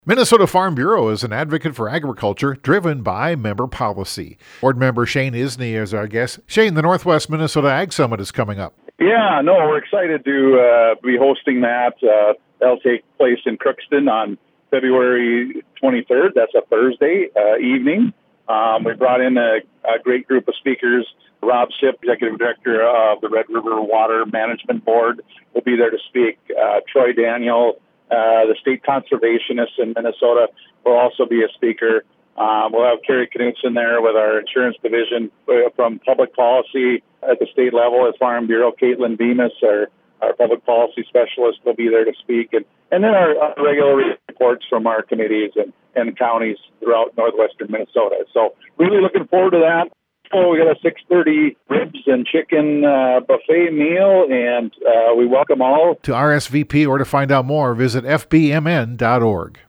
Minnesota Farm Bureau is an advocate for agriculture driven by member policy. Board member Shane Isney is our guest. Shane, the Northwest Minnesota Ag Summit is coming up. Yeah, no, we're excited to be hosting that. That'll take place in Crookston on February 23rd. That's a Thursday evening. We brought in a great group of speakers. Rob Sipp, Executive Director of the Red River Water Management Board, will be there to speak. Troy Daniel, the state conservationist in Minnesota, will also be a speaker. We'll have Carrie Knutson there with our insurance division from public policy at the state level at Farm Bureau. Caitlin Bemis, our public policy specialist, will be there to speak. And then our regular reports from our committees and counties throughout northwestern Minnesota. So really looking forward to that. Oh, we got a 6:30 ribs and chicken buffet meal, and we welcome all. To RSVP or to find out more, visit fbmn.org.